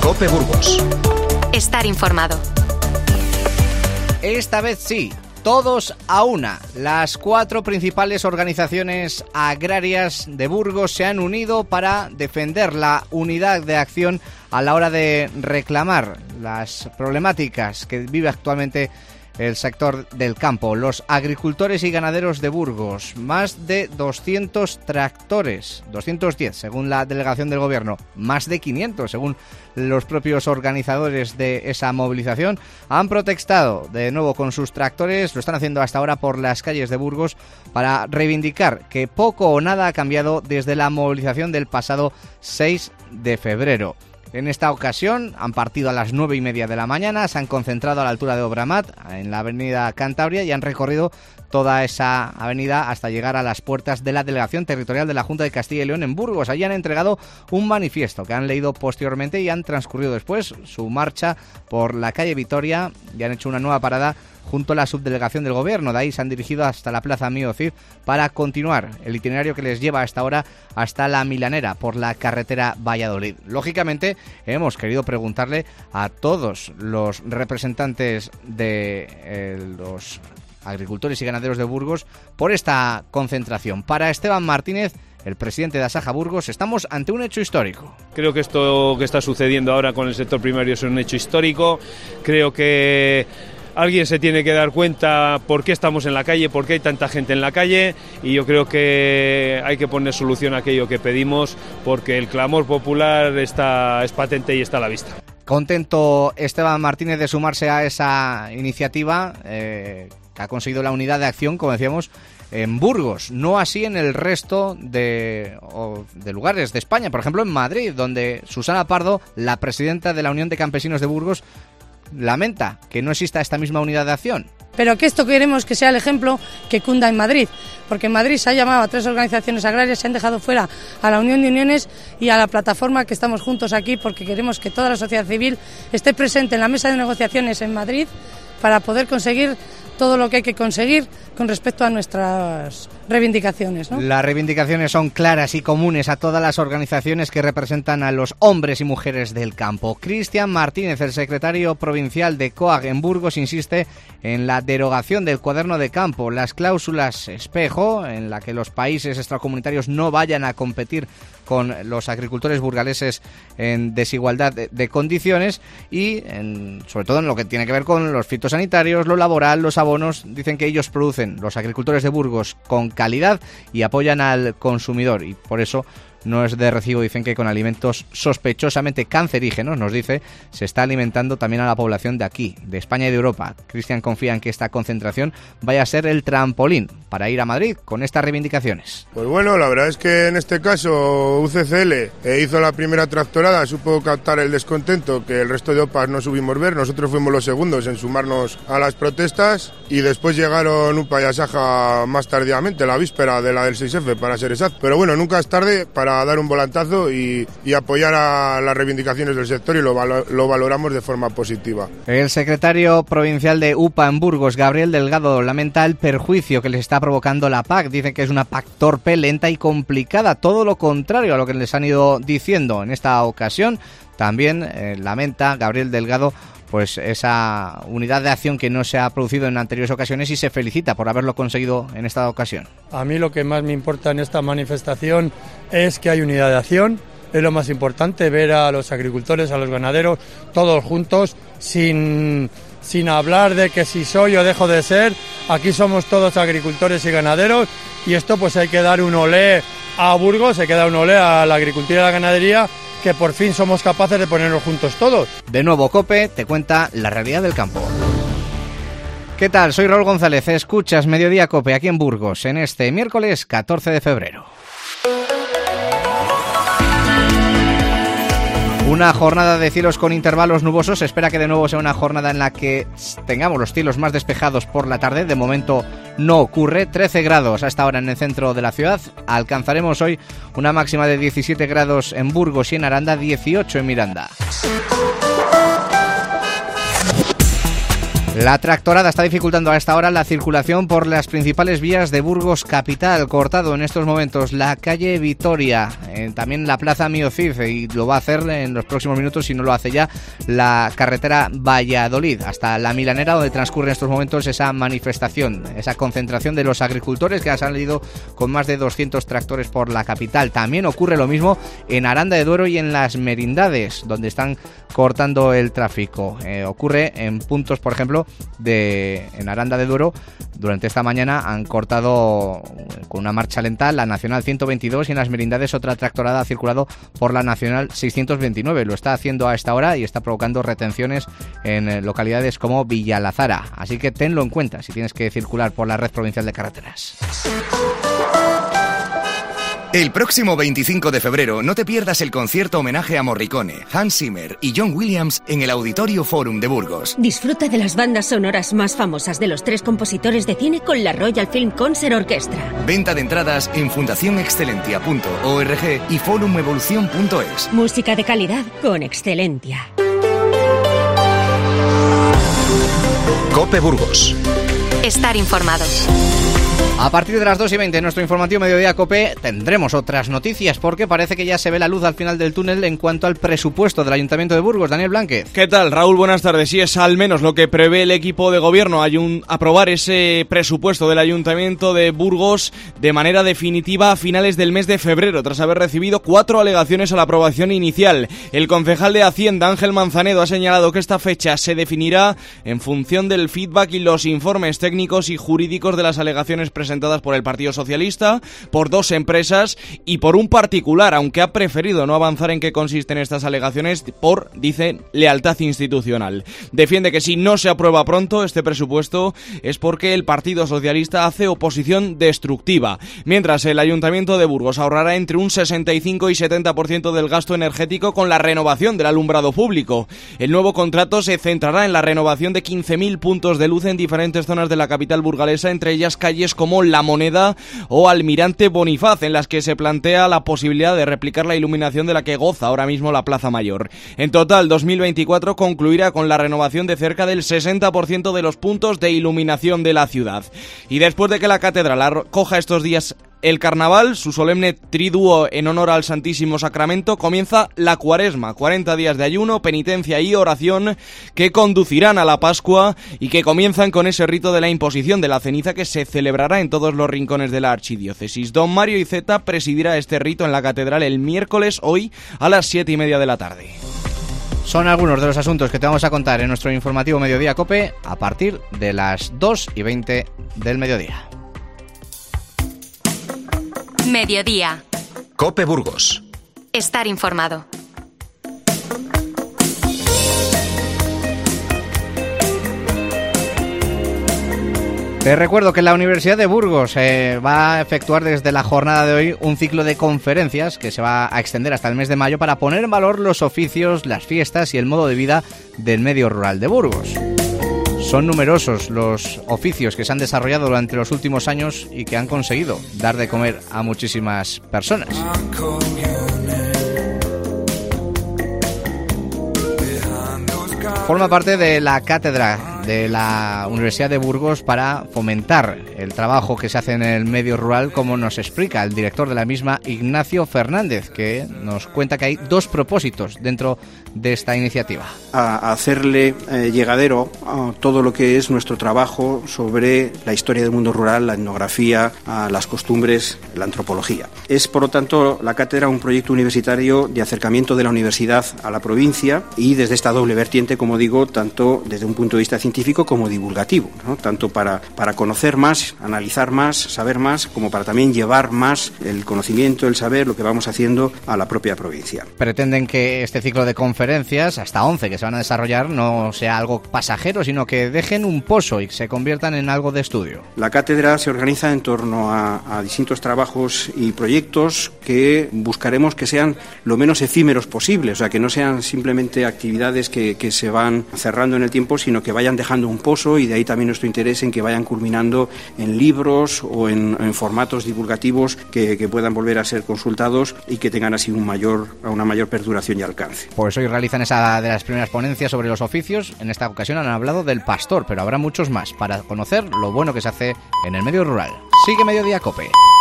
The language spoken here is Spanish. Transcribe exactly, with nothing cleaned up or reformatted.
COPE Burgos. Estar informado. Esta vez sí, todos a una. Las cuatro principales organizaciones agrarias de Burgos se han unido para defender la unidad de acción a la hora de reclamar las problemáticas que vive actualmente el sector del campo. Los agricultores y ganaderos de Burgos, más de doscientos tractores, doscientos diez según la delegación del gobierno, más de quinientos según los propios organizadores de esa movilización, han protestado de nuevo con sus tractores, lo están haciendo hasta ahora por las calles de Burgos, para reivindicar que poco o nada ha cambiado desde la movilización del pasado seis de febrero. En esta ocasión han partido a las nueve y media de la mañana, se han concentrado a la altura de Obramat, en la avenida Cantabria, y han recorrido toda esa avenida hasta llegar a las puertas de la Delegación Territorial de la Junta de Castilla y León en Burgos. Allí han entregado un manifiesto que han leído posteriormente y han transcurrido después su marcha por la calle Vitoria y han hecho una nueva parada junto a la subdelegación del gobierno. De ahí se han dirigido hasta la Plaza Mío Cid para continuar el itinerario que les lleva hasta ahora hasta la Milanera por la carretera Valladolid. Lógicamente hemos querido preguntarle a todos los representantes de eh, los agricultores y ganaderos de Burgos por esta concentración. Para Esteban Martínez, el presidente de Asaja Burgos, estamos ante un hecho histórico. Creo que esto que está sucediendo ahora con el sector primario es un hecho histórico. Creo que alguien se tiene que dar cuenta por qué estamos en la calle, por qué hay tanta gente en la calle, y yo creo que hay que poner solución a aquello que pedimos, porque el clamor popular está, es patente y está a la vista. Contento Esteban Martínez de sumarse a esa iniciativa eh, que ha conseguido la unidad de acción, como decíamos, en Burgos, no así en el resto de, o, de lugares de España, por ejemplo en Madrid, donde Susana Pardo, la presidenta de la Unión de Campesinos de Burgos, lamenta que no exista esta misma unidad de acción. Pero que esto queremos que sea el ejemplo que cunda en Madrid, porque en Madrid se ha llamado a tres organizaciones agrarias, se han dejado fuera a la Unión de Uniones y a la plataforma que estamos juntos aquí, porque queremos que toda la sociedad civil esté presente en la mesa de negociaciones en Madrid para poder conseguir todo lo que hay que conseguir con respecto a nuestras reivindicaciones, ¿no? Las reivindicaciones son claras y comunes a todas las organizaciones que representan a los hombres y mujeres del campo. Cristian Martínez, el secretario provincial de COAG en Burgos, insiste en la derogación del cuaderno de campo, las cláusulas espejo, en la que los países extracomunitarios no vayan a competir con los agricultores burgaleses en desigualdad de, de condiciones y en, sobre todo en lo que tiene que ver con los fitosanitarios, lo laboral, los abonos. Dicen que ellos producen, los agricultores de Burgos, con calidad y apoyan al consumidor, y por eso no es de recibo, dicen, que con alimentos sospechosamente cancerígenos, nos dice, se está alimentando también a la población de aquí, de España y de Europa. Cristian confía en que esta concentración vaya a ser el trampolín para ir a Madrid con estas reivindicaciones. Pues bueno, la verdad es que en este caso U C C L eh, hizo la primera tractorada, supo captar el descontento que el resto de O P A S no subimos ver, nosotros fuimos los segundos en sumarnos a las protestas y después llegaron U P A y Asaja más tardíamente, la víspera de la del seis efe para ser exacto, pero bueno, nunca es tarde para a dar un volantazo y, y apoyar a las reivindicaciones del sector, y lo, valo, lo valoramos de forma positiva. El secretario provincial de U P A en Burgos, Gabriel Delgado, lamenta el perjuicio que les está provocando la P A C. Dice que es una P A C torpe, lenta y complicada, todo lo contrario a lo que les han ido diciendo en esta ocasión. También eh, lamenta Gabriel Delgado pues esa unidad de acción que no se ha producido en anteriores ocasiones y se felicita por haberlo conseguido en esta ocasión. A mí lo que más me importa en esta manifestación es que hay unidad de acción, es lo más importante, ver a los agricultores, a los ganaderos, todos juntos, sin, sin hablar de que si soy o dejo de ser. Aquí somos todos agricultores y ganaderos, y esto pues hay que dar un olé a Burgos, hay que dar un olé a la agricultura y a la ganadería, que por fin somos capaces de ponernos juntos todos. De nuevo COPE te cuenta la realidad del campo. ¿Qué tal? Soy Raúl González, escuchas Mediodía COPE aquí en Burgos en este miércoles catorce de febrero. Una jornada de cielos con intervalos nubosos. Se espera que de nuevo sea una jornada en la que tengamos los cielos más despejados por la tarde. De momento no ocurre. trece grados hasta ahora en el centro de la ciudad. Alcanzaremos hoy una máxima de diecisiete grados en Burgos y en Aranda, dieciocho en Miranda. La tractorada está dificultando a esta hora la circulación por las principales vías de Burgos capital. Cortado en estos momentos la calle Vitoria, eh, también la plaza Mío Cid, y lo va a hacer en los próximos minutos, si no lo hace ya, la carretera Valladolid hasta la Milanera, donde transcurre en estos momentos esa manifestación, esa concentración de los agricultores que ha salido con más de doscientos tractores por la capital. También ocurre lo mismo en Aranda de Duero y en Las Merindades, donde están cortando el tráfico. Eh, ocurre en puntos, por ejemplo, de en Aranda de Duero. Durante esta mañana han cortado con una marcha lenta la Nacional ciento veintidós y en Las Merindades otra tractorada ha circulado por la Nacional seiscientos veintinueve. Lo está haciendo a esta hora y está provocando retenciones en localidades como Villalazara. Así que tenlo en cuenta si tienes que circular por la red provincial de carreteras. El próximo veinticinco de febrero no te pierdas el concierto homenaje a Morricone, Hans Zimmer y John Williams en el Auditorio Forum de Burgos. Disfruta de las bandas sonoras más famosas de los tres compositores de cine con la Royal Film Concert Orchestra. Venta de entradas en fundación excelentia punto org y forum evolución punto es. Música de calidad con Excelentia. COPE Burgos. Estar informado. A partir de las dos y veinte en nuestro informativo Mediodía COPE tendremos otras noticias, porque parece que ya se ve la luz al final del túnel en cuanto al presupuesto del Ayuntamiento de Burgos. Daniel Blánquez. ¿Qué tal, Raúl? Buenas tardes. Sí, es al menos lo que prevé el equipo de gobierno, ayun- aprobar ese presupuesto del Ayuntamiento de Burgos de manera definitiva a finales del mes de febrero, tras haber recibido cuatro alegaciones a la aprobación inicial. El concejal de Hacienda, Ángel Manzanedo, ha señalado que esta fecha se definirá en función del feedback y los informes técnicos y jurídicos de las alegaciones presentadas presentadas por el Partido Socialista, por dos empresas y por un particular, aunque ha preferido no avanzar en qué consisten estas alegaciones por, dice, lealtad institucional. Defiende que si no se aprueba pronto este presupuesto es porque el Partido Socialista hace oposición destructiva, mientras el Ayuntamiento de Burgos ahorrará entre un sesenta y cinco y setenta por ciento del gasto energético con la renovación del alumbrado público. El nuevo contrato se centrará en la renovación de quince mil puntos de luz en diferentes zonas de la capital burgalesa, entre ellas calles como La Moneda o Almirante Bonifaz, en las que se plantea la posibilidad de replicar la iluminación de la que goza ahora mismo la Plaza Mayor. En total, dos mil veinticuatro concluirá con la renovación de cerca del sesenta por ciento de los puntos de iluminación de la ciudad. Y después de que la catedral acoja estos días el carnaval, su solemne triduo en honor al Santísimo Sacramento, comienza la Cuaresma, cuarenta días de ayuno, penitencia y oración que conducirán a la Pascua y que comienzan con ese rito de la imposición de la ceniza que se celebrará en todos los rincones de la archidiócesis. Don Mario Iceta presidirá este rito en la catedral el miércoles, hoy a las siete y media de la tarde. Son algunos de los asuntos que te vamos a contar en nuestro informativo Mediodía COPE a partir de las dos y veinte del mediodía. Mediodía. COPE Burgos. Estar informado. Te recuerdo que la Universidad de Burgos eh, va a efectuar desde la jornada de hoy un ciclo de conferencias que se va a extender hasta el mes de mayo para poner en valor los oficios, las fiestas y el modo de vida del medio rural de Burgos. Son numerosos los oficios que se han desarrollado durante los últimos años y que han conseguido dar de comer a muchísimas personas. Forma parte de la cátedra de la Universidad de Burgos para fomentar el trabajo que se hace en el medio rural, como nos explica el director de la misma, Ignacio Fernández, que nos cuenta que hay dos propósitos dentro de esta iniciativa. A hacerle eh, llegadero a todo lo que es nuestro trabajo sobre la historia del mundo rural, la etnografía, a las costumbres, la antropología. Es, por lo tanto, la cátedra un proyecto universitario de acercamiento de la universidad a la provincia y desde esta doble vertiente, como digo, tanto desde un punto de vista científico como divulgativo, ¿no? Tanto para, para conocer más, analizar más, saber más, como para también llevar más el conocimiento, el saber, lo que vamos haciendo a la propia provincia. Pretenden que este ciclo de conferencias, hasta once que se van a desarrollar, no sea algo pasajero, sino que dejen un pozo y se conviertan en algo de estudio. La cátedra se organiza en torno a, a distintos trabajos y proyectos que buscaremos que sean lo menos efímeros posible, o sea, que no sean simplemente actividades que, que se van cerrando en el tiempo, sino que vayan dejando dejando un pozo, y de ahí también nuestro interés en que vayan culminando en libros o en, en formatos divulgativos que, que puedan volver a ser consultados y que tengan así un mayor, una mayor perduración y alcance. Pues hoy realizan esa de las primeras ponencias sobre los oficios. En esta ocasión han hablado del pastor, pero habrá muchos más para conocer lo bueno que se hace en el medio rural. Sigue Mediodía COPE.